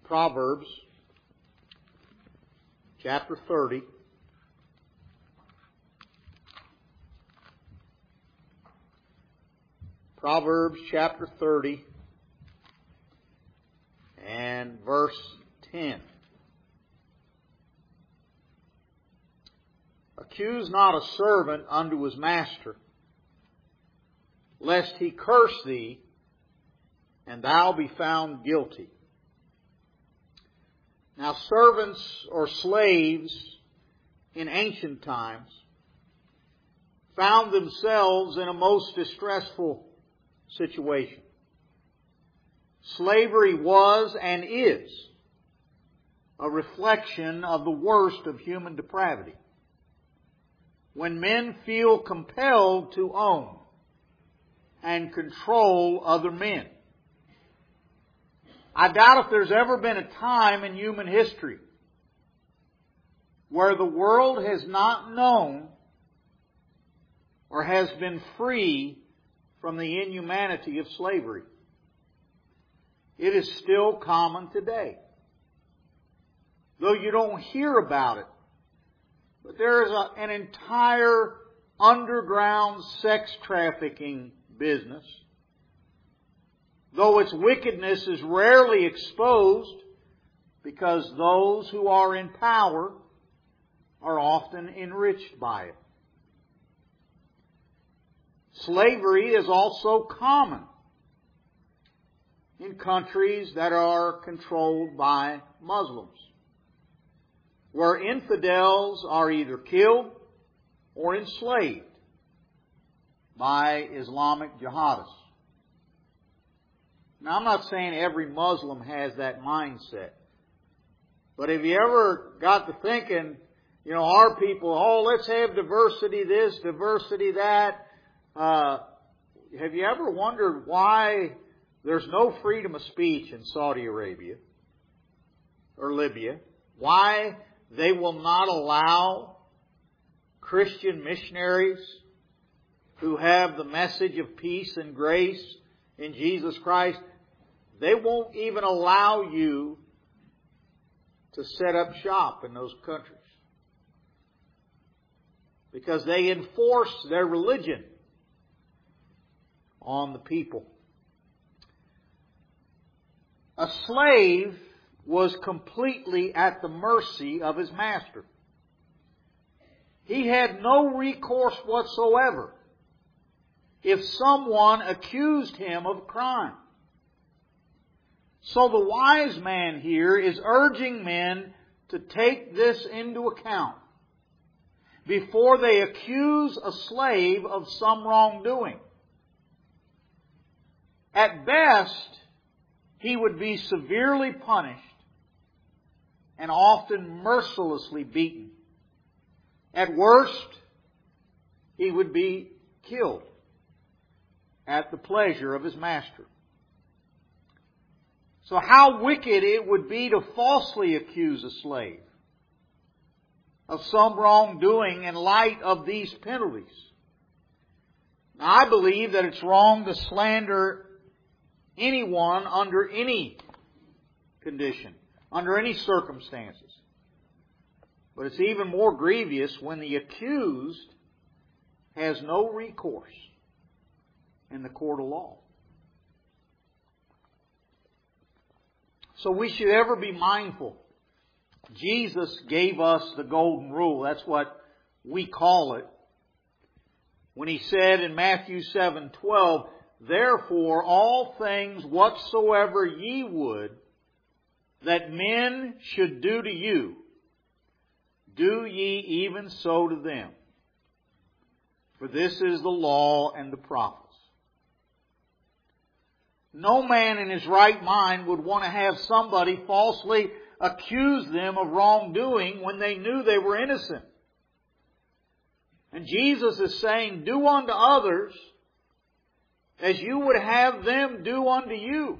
Proverbs chapter 30. Proverbs chapter 30 and verse 10. Accuse not a servant unto his master, lest he curse thee, and thou be found guilty. Now, servants or slaves in ancient times found themselves in a most distressful situation. Slavery was and is a reflection of the worst of human depravity. When men feel compelled to own and control other men. I doubt if there's ever been a time in human history where the world has not known or has been free from the inhumanity of slavery. It is still common today. Though you don't hear about it. But there is an entire underground sex trafficking business. Though its wickedness is rarely exposed because those who are in power are often enriched by it. Slavery is also common in countries that are controlled by Muslims, where infidels are either killed or enslaved by Islamic jihadists. Now, I'm not saying every Muslim has that mindset. But have you ever got to thinking, our people, let's have diversity this, diversity that. Have you ever wondered why there's no freedom of speech in Saudi Arabia or Libya? Why they will not allow Christian missionaries who have the message of peace and grace in Jesus Christ? They won't even allow you to set up shop in those countries because they enforce their religion on the people. A slave was completely at the mercy of his master. He had no recourse whatsoever if someone accused him of crime. So the wise man here is urging men to take this into account before they accuse a slave of some wrongdoing. At best, he would be severely punished and often mercilessly beaten. At worst, he would be killed at the pleasure of his master. So how wicked it would be to falsely accuse a slave of some wrongdoing in light of these penalties. Now, I believe that it's wrong to slander anyone under any condition, under any circumstances. But it's even more grievous when the accused has no recourse in the court of law. So we should ever be mindful. Jesus gave us the golden rule. That's what we call it. When He said in Matthew 7:12, "Therefore all things whatsoever ye would that men should do to you, do ye even so to them. For this is the law and the prophets." No man in his right mind would want to have somebody falsely accuse them of wrongdoing when they knew they were innocent. And Jesus is saying, do unto others as you would have them do unto you.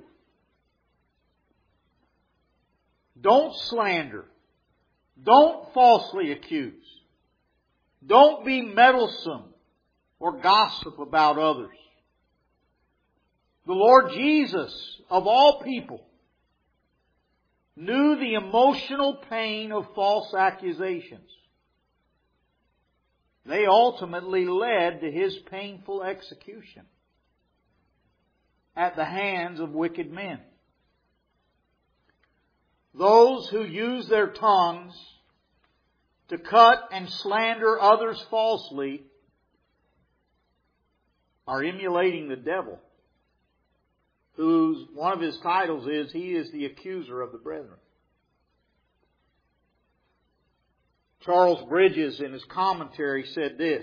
Don't slander. Don't falsely accuse. Don't be meddlesome or gossip about others. The Lord Jesus, of all people, knew the emotional pain of false accusations. They ultimately led to His painful execution at the hands of wicked men. Those who use their tongues to cut and slander others falsely are emulating the devil, whose one of his titles is, he is the accuser of the brethren. Charles Bridges, in his commentary, said this: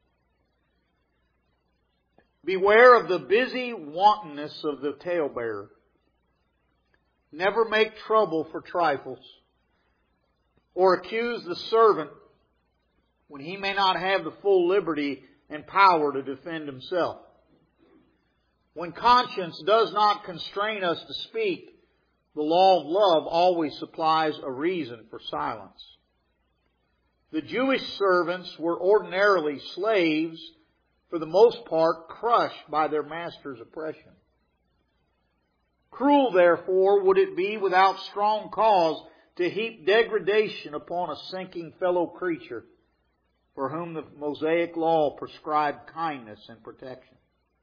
"Beware of the busy wantonness of the talebearer. Never make trouble for trifles, or accuse the servant when he may not have the full liberty and power to defend himself. When conscience does not constrain us to speak, the law of love always supplies a reason for silence. The Jewish servants were ordinarily slaves, for the most part crushed by their master's oppression. Cruel, therefore, would it be without strong cause to heap degradation upon a sinking fellow creature for whom the Mosaic law prescribed kindness and protection."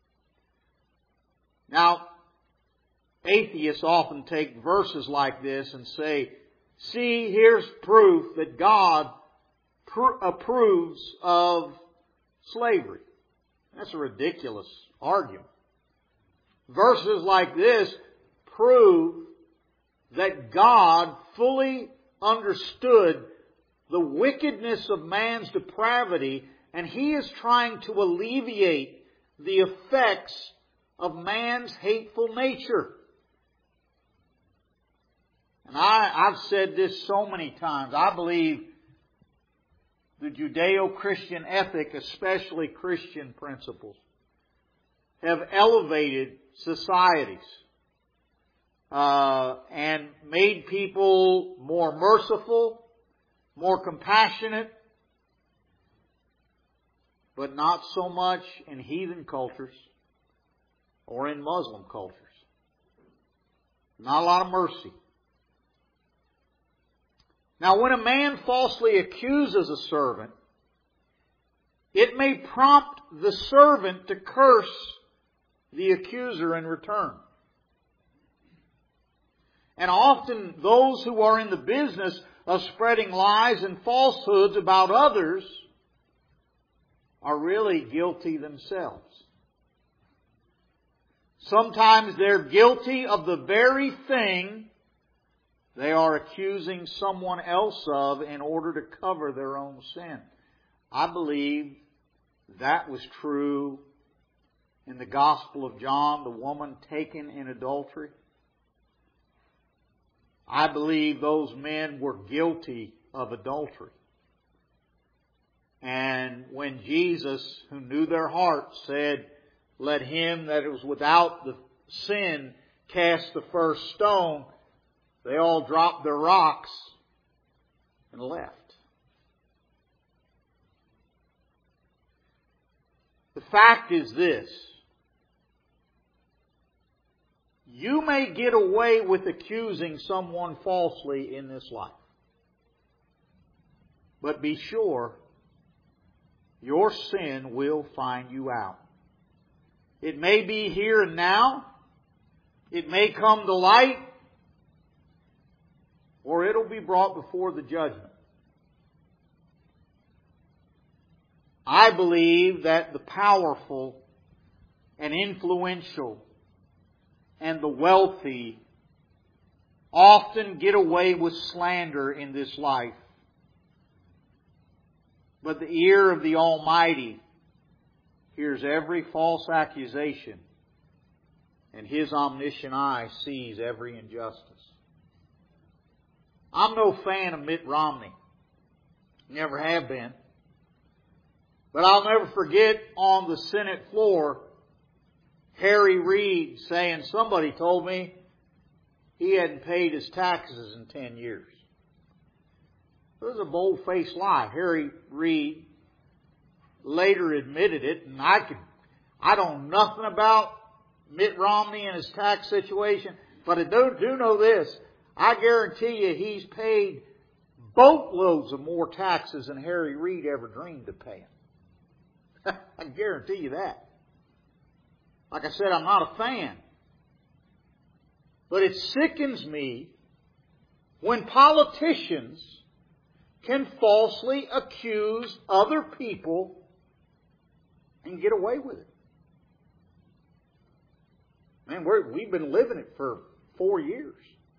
Now, atheists often take verses like this and say, see, here's proof that God approves of slavery. That's a ridiculous argument. Verses like this prove that God fully understood the wickedness of man's depravity, and He is trying to alleviate the effects of man's hateful nature. And I've said this so many times. I believe the Judeo-Christian ethic, especially Christian principles, have elevated societies and made people more merciful, more compassionate, but not so much in heathen cultures or in Muslim cultures. Not a lot of mercy. Now, when a man falsely accuses a servant, it may prompt the servant to curse the accuser in return. And often those who are in the business of spreading lies and falsehoods about others are really guilty themselves. Sometimes they're guilty of the very thing they are accusing someone else of in order to cover their own sin. I believe that was true in the Gospel of John, the woman taken in adultery. I believe those men were guilty of adultery. And when Jesus, who knew their hearts, said, "Let him that was without the sin cast the first stone," they all dropped their rocks and left. The fact is this: you may get away with accusing someone falsely in this life. But be sure, your sin will find you out. It may be here and now. It may come to light. Or it'll be brought before the judgment. I believe that the powerful and influential and the wealthy often get away with slander in this life. But the ear of the Almighty hears every false accusation, and His omniscient eye sees every injustice. I'm no fan of Mitt Romney. Never have been. But I'll never forget on the Senate floor Harry Reid saying, somebody told me he hadn't paid his taxes in 10 years. It was a bold-faced lie. Harry Reid later admitted it, and I don't know nothing about Mitt Romney and his tax situation, but I do know this. I guarantee you he's paid boatloads of more taxes than Harry Reid ever dreamed of paying. I guarantee you that. Like I said, I'm not a fan. But it sickens me when politicians can falsely accuse other people and get away with it. Man, we've been living it for 4 years.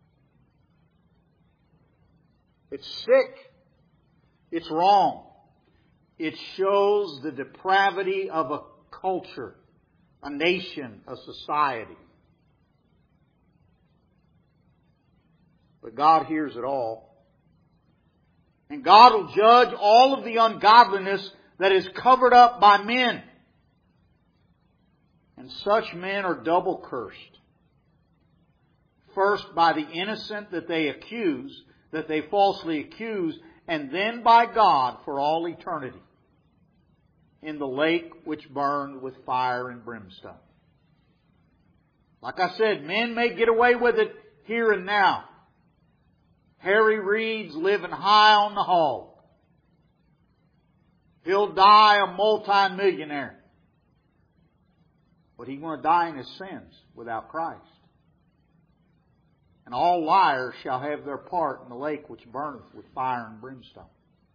It's sick. It's wrong. It shows the depravity of a culture, a nation, a society. But God hears it all. And God will judge all of the ungodliness that is covered up by men. And such men are double cursed. First by the innocent that they accuse, that they falsely accuse, and then by God for all eternity in the lake which burned with fire and brimstone. Like I said, men may get away with it here and now. Harry Reid's living high on the hog. He'll die a multi-millionaire. But he's going to die in his sins without Christ. And all liars shall have their part in the lake which burneth with fire and brimstone.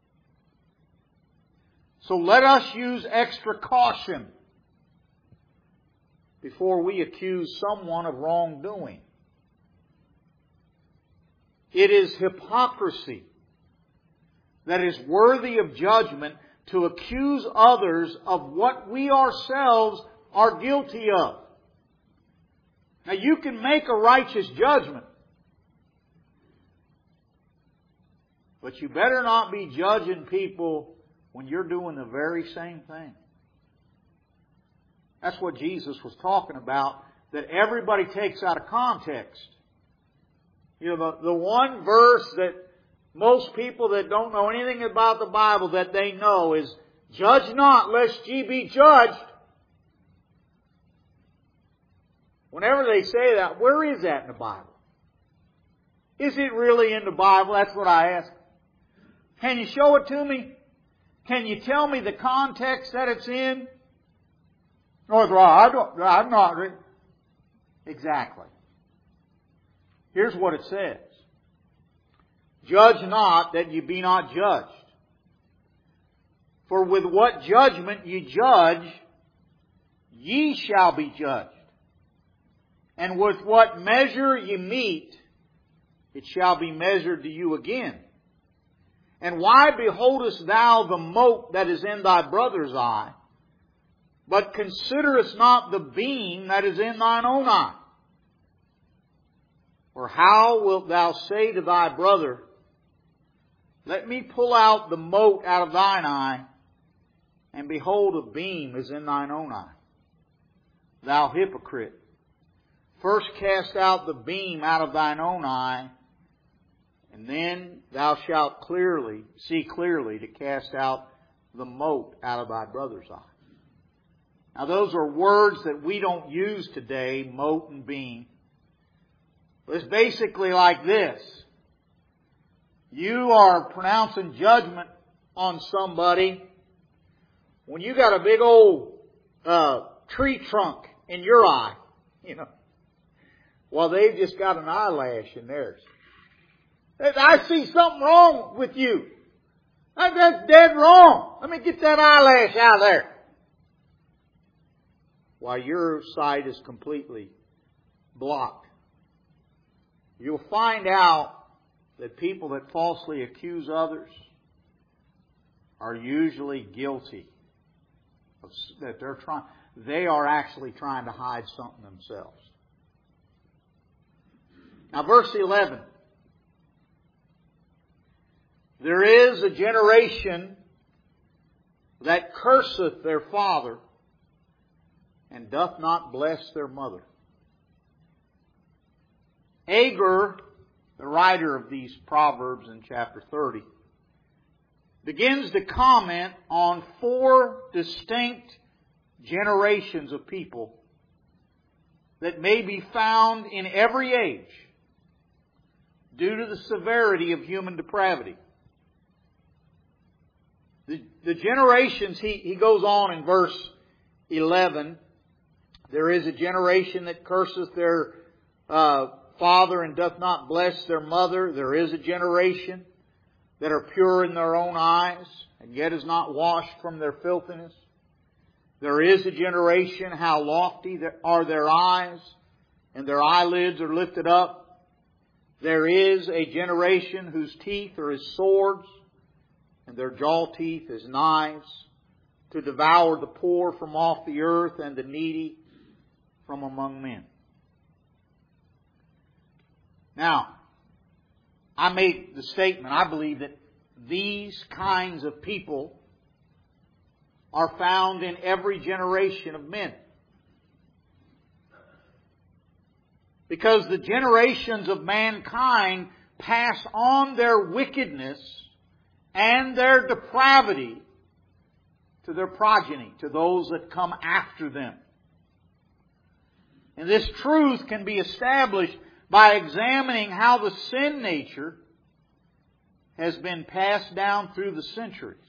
So let us use extra caution before we accuse someone of wrongdoing. It is hypocrisy that is worthy of judgment to accuse others of what we ourselves are guilty of. Now you can make a righteous judgment, but you better not be judging people when you're doing the very same thing. That's what Jesus was talking about, that everybody takes out of context. You know, the one verse that most people that don't know anything about the Bible that they know is, "Judge not, lest ye be judged." Whenever they say that, where is that in the Bible? Is it really in the Bible? That's what I ask. Can you show it to me? Can you tell me the context that it's in? No, I'm not. Exactly. Here's what it says. Judge not that ye be not judged. For with what judgment ye judge, ye shall be judged. And with what measure ye meet, it shall be measured to you again. And why beholdest thou the mote that is in thy brother's eye, but considerest not the beam that is in thine own eye? Or how wilt thou say to thy brother, Let me pull out the mote out of thine eye, and behold, a beam is in thine own eye? Thou hypocrite, first cast out the beam out of thine own eye, and then thou shalt see clearly to cast out the mote out of thy brother's eye. Now those are words that we don't use today, mote and beam. It's basically like this. You are pronouncing judgment on somebody when you got a big old tree trunk in your eye, while they've just got an eyelash in theirs. I see something wrong with you. That's dead wrong. Let me get that eyelash out of there. While your sight is completely blocked. You'll find out that people that falsely accuse others are usually guilty of that they are actually trying to hide something themselves. Now verse 11. There is a generation that curseth their father and doth not bless their mother. Agur, the writer of these Proverbs in chapter 30, begins to comment on 4 distinct generations of people that may be found in every age, due to the severity of human depravity. The generations, he goes on in verse 11, there is a generation that curseth their father and doth not bless their mother. There is a generation that are pure in their own eyes, and yet is not washed from their filthiness. There is a generation, how lofty are their eyes, and their eyelids are lifted up. There is a generation whose teeth are as swords, and their jaw teeth as knives, to devour the poor from off the earth, and the needy from among men. Now, I made the statement, I believe that these kinds of people are found in every generation of men. Because the generations of mankind pass on their wickedness and their depravity to their progeny, to those that come after them. And this truth can be established by examining how the sin nature has been passed down through the centuries.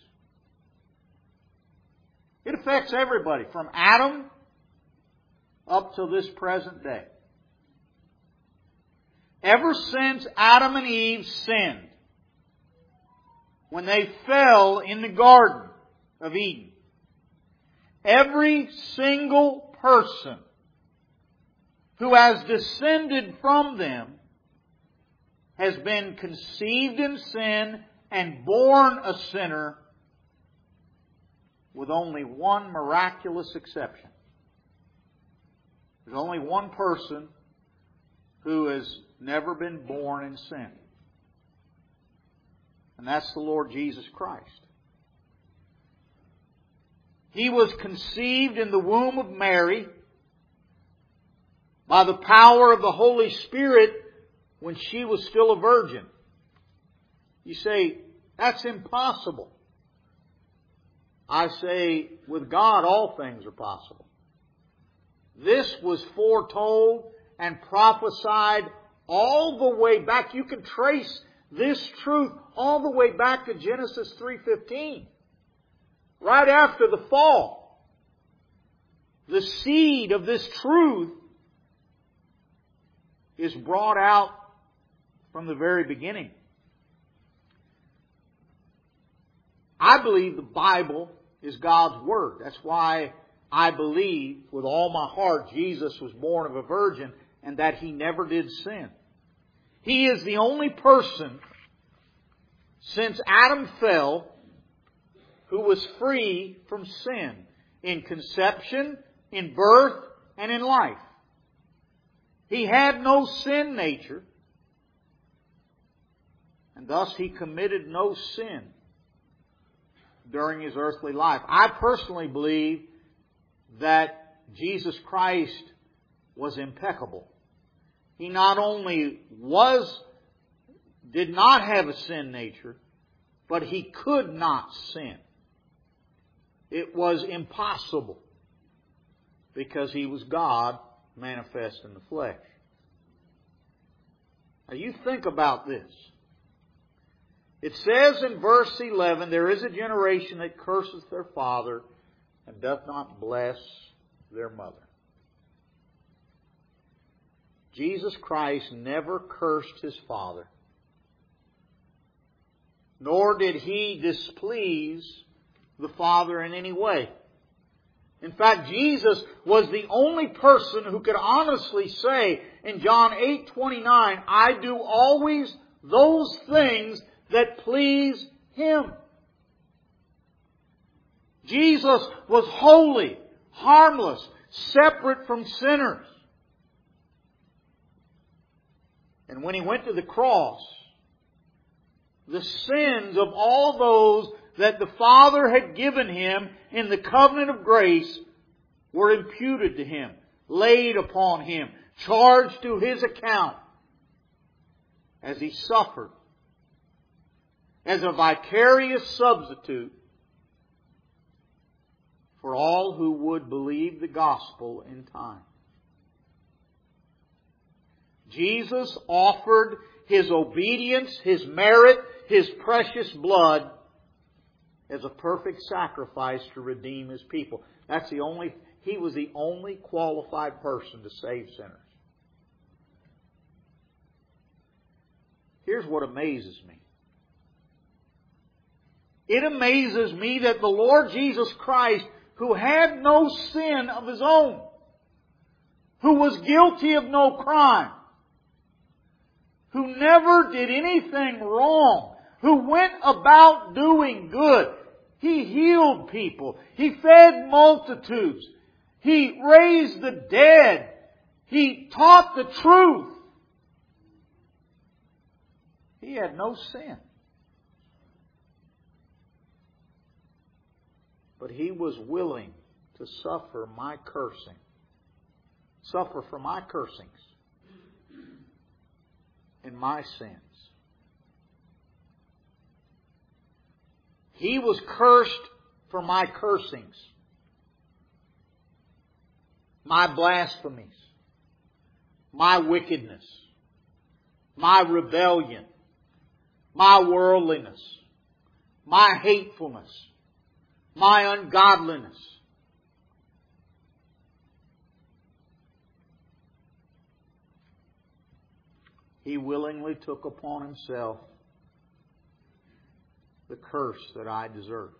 It affects everybody from Adam up to this present day. Ever since Adam and Eve sinned, when they fell in the Garden of Eden, every single person who has descended from them has been conceived in sin and born a sinner, with only one miraculous exception. There's only one person who has never been born in sin. And that's the Lord Jesus Christ. He was conceived in the womb of Mary by the power of the Holy Spirit when she was still a virgin. You say, that's impossible. I say, with God all things are possible. This was foretold and prophesied all the way back. You can trace this truth all the way back to Genesis 3:15. Right after the fall. The seed of this truth is brought out from the very beginning. I believe the Bible is God's Word. That's why I believe with all my heart Jesus was born of a virgin and that He never did sin. He is the only person since Adam fell who was free from sin in conception, in birth, and in life. He had no sin nature, and thus He committed no sin during His earthly life. I personally believe that Jesus Christ was impeccable. He not only did not have a sin nature, but He could not sin. It was impossible because He was God manifest in the flesh. Now you think about this. It says in verse 11, there is a generation that curses their father and doth not bless their mother. Jesus Christ never cursed His Father, nor did He displease the Father in any way. In fact, Jesus was the only person who could honestly say in John 8:29, I do always those things that please Him. Jesus was holy, harmless, separate from sinners. And when He went to the cross, the sins of all those that the Father had given Him in the covenant of grace were imputed to Him, laid upon Him, charged to His account as He suffered as a vicarious substitute for all who would believe the gospel in time. Jesus offered His obedience, His merit, His precious blood as a perfect sacrifice to redeem His people. He was the only qualified person to save sinners. Here's what amazes me. It amazes me that the Lord Jesus Christ, who had no sin of His own, who was guilty of no crime, who never did anything wrong, who went about doing good. He healed people. He fed multitudes. He raised the dead. He taught the truth. He had no sin. But He was willing to suffer my cursing. Suffer for my cursings and my sins. He was cursed for my cursings, my blasphemies, my wickedness, my rebellion, my worldliness, my hatefulness, my ungodliness. He willingly took upon Himself the curse that I deserved.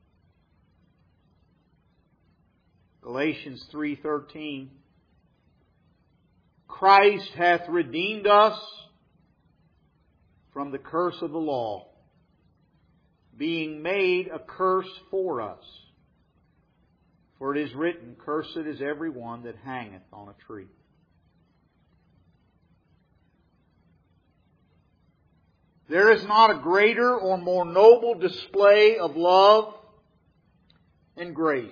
Galatians 3:13, Christ hath redeemed us from the curse of the law, being made a curse for us. For it is written, Cursed is every one that hangeth on a tree. There is not a greater or more noble display of love and grace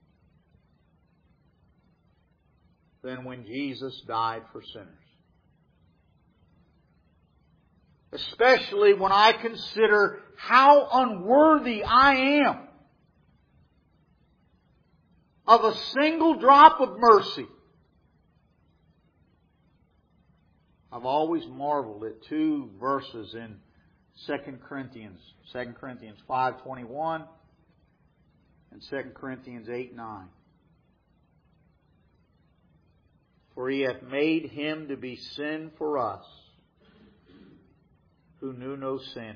than when Jesus died for sinners. Especially when I consider how unworthy I am of a single drop of mercy. I've always marveled at two verses in 2 Corinthians 5:21 and 2 Corinthians 8:9. For He hath made Him to be sin for us, who knew no sin,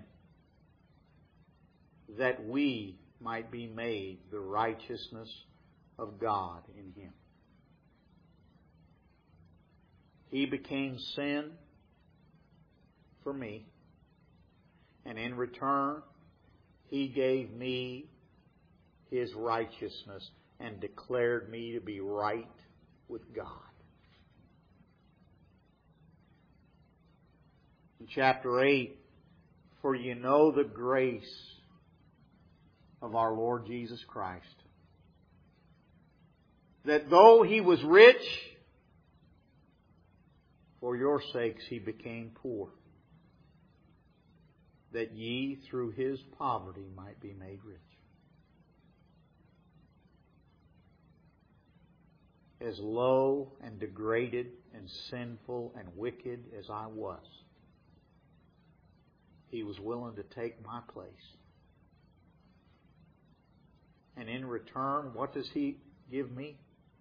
that we might be made the righteousness of God in Him. He became sin for me, and in return, He gave me His righteousness and declared me to be right with God. In chapter 8, for you know the grace of our Lord Jesus Christ, that though He was rich, for your sakes He became poor, that ye through His poverty might be made rich. As low and degraded and sinful and wicked as I was, He was willing to take my place. And in return, what does He give me?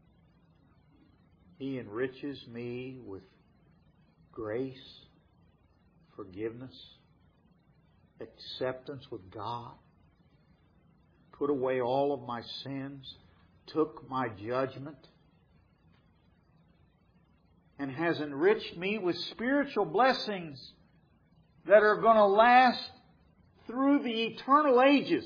He enriches me with grace, forgiveness, acceptance with God, put away all of my sins, took my judgment, and has enriched me with spiritual blessings that are going to last through the eternal ages.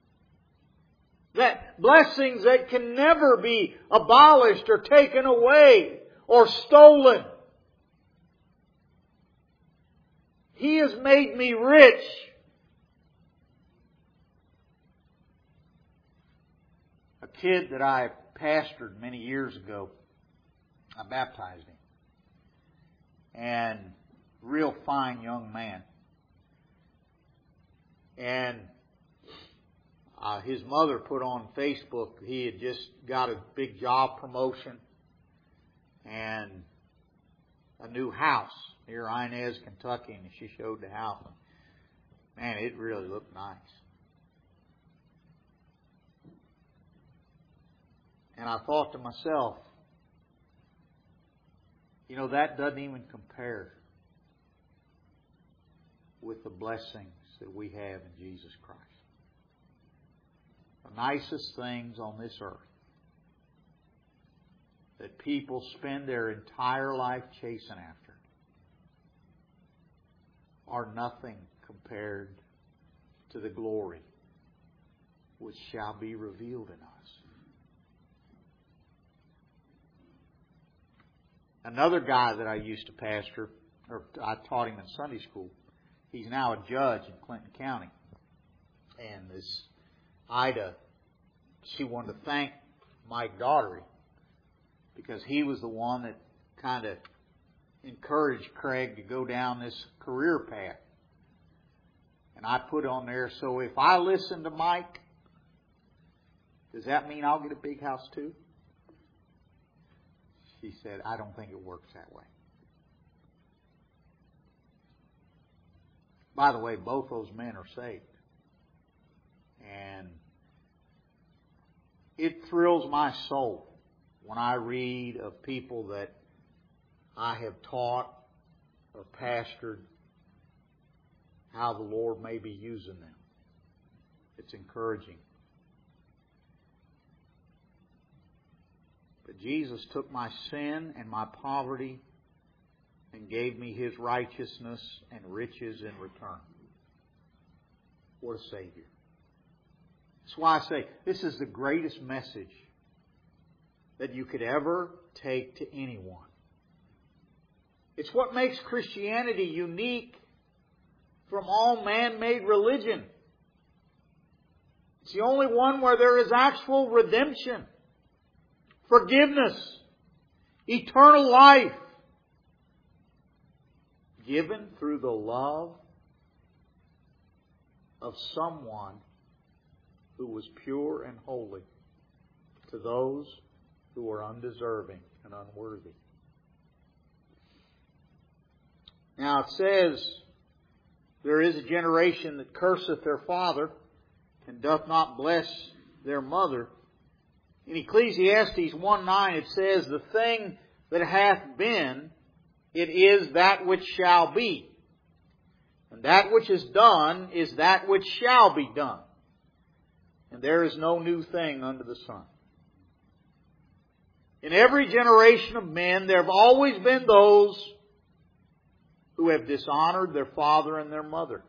That blessings that can never be abolished or taken away or stolen. He has made me rich. A kid that I pastored many years ago, I baptized him. And real fine young man. And his mother put on Facebook he had just got a big job promotion. And a new house near Inez, Kentucky, and she showed the house. Man, it really looked nice. And I thought to myself, you know, that doesn't even compare with the blessings that we have in Jesus Christ. The nicest things on this earth that people spend their entire life chasing after are nothing compared to the glory which shall be revealed in us. Another guy that I used to pastor, or I taught him in Sunday school, he's now a judge in Clinton County. And this Ida, she wanted to thank Mike Daughtery because he was the one that kind of encouraged Craig to go down this career path. And I put on there, so if I listen to Mike, does that mean I'll get a big house too? She said, I don't think it works that way. By the way, both those men are saved. And it thrills my soul when I read of people that I have taught or pastored, how the Lord may be using them. It's encouraging. But Jesus took my sin and my poverty and gave me His righteousness and riches in return. What a Savior. That's why I say this is the greatest message that you could ever take to anyone. It's what makes Christianity unique from all man-made religion. It's the only one where there is actual redemption, forgiveness, eternal life, given through the love of someone who was pure and holy to those who are undeserving and unworthy. Now it says, there is a generation that curseth their father and doth not bless their mother. In Ecclesiastes 1:9 it says, the thing that hath been, it is that which shall be. And that which is done is that which shall be done. And there is no new thing under the sun. In every generation of men, there have always been those who have dishonored their father and their mother.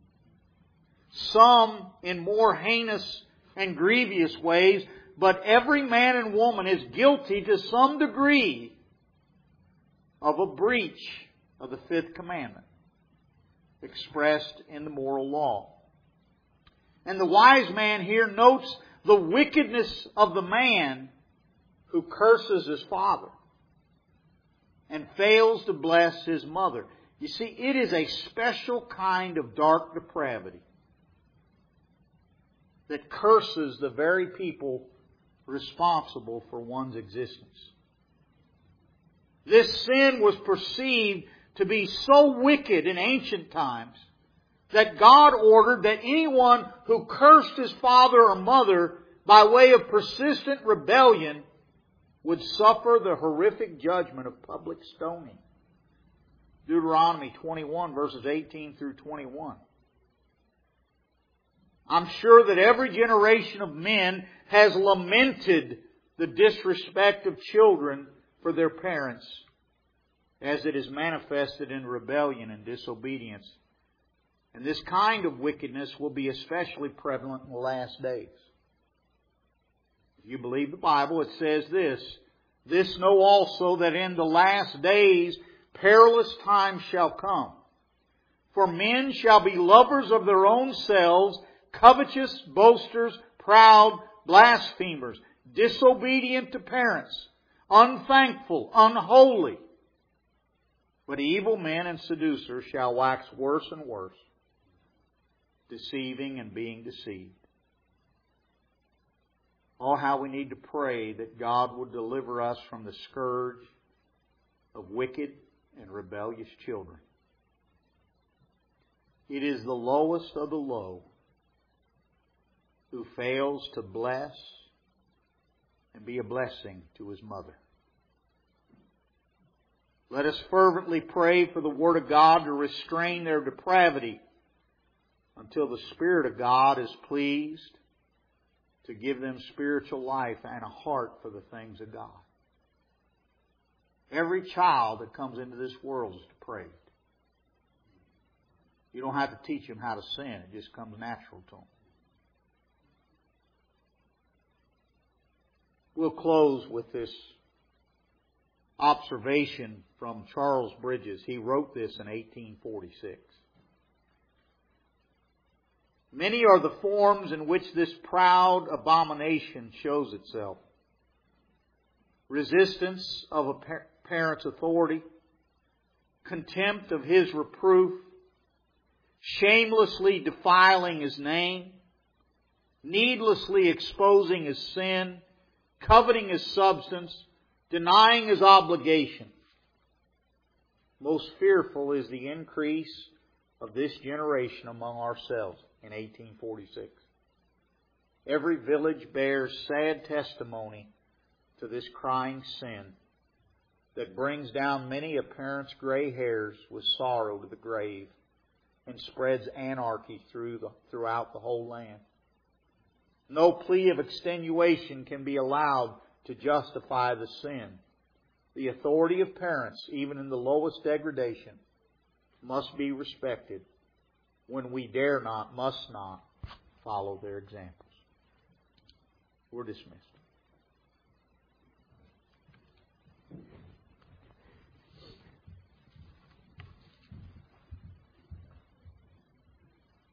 Some in more heinous and grievous ways, but every man and woman is guilty to some degree of a breach of the fifth commandment expressed in the moral law. And the wise man here notes the wickedness of the man who curses his father and fails to bless his mother. You see, it is a special kind of dark depravity that curses the very people responsible for one's existence. This sin was perceived to be so wicked in ancient times that God ordered that anyone who cursed his father or mother by way of persistent rebellion would suffer the horrific judgment of public stoning. Deuteronomy 21 verses 18 through 21. I'm sure that every generation of men has lamented the disrespect of children for their parents as it is manifested in rebellion and disobedience. And this kind of wickedness will be especially prevalent in the last days. If you believe the Bible, it says this, this know also that in the last days perilous times shall come. For men shall be lovers of their own selves, covetous, boasters, proud, blasphemers, disobedient to parents, unthankful, unholy. But evil men and seducers shall wax worse and worse, deceiving and being deceived. Oh, how we need to pray that God would deliver us from the scourge of wicked and rebellious children. It is the lowest of the low who fails to bless and be a blessing to his mother. Let us fervently pray for the Word of God to restrain their depravity until the Spirit of God is pleased to give them spiritual life and a heart for the things of God. Every child that comes into this world is depraved. You don't have to teach them how to sin. It just comes natural to them. We'll close with this observation from Charles Bridges. He wrote this in 1846. Many are the forms in which this proud abomination shows itself. Resistance of a parent's authority, contempt of his reproof, shamelessly defiling his name, needlessly exposing his sin, coveting his substance, denying his obligation. Most fearful is the increase of this generation among ourselves in 1846. Every village bears sad testimony to this crying sin that brings down many a parent's gray hairs with sorrow to the grave and spreads anarchy throughout the whole land. No plea of extenuation can be allowed to justify the sin. The authority of parents, even in the lowest degradation, must be respected when we dare not, must not follow their examples. We're dismissed.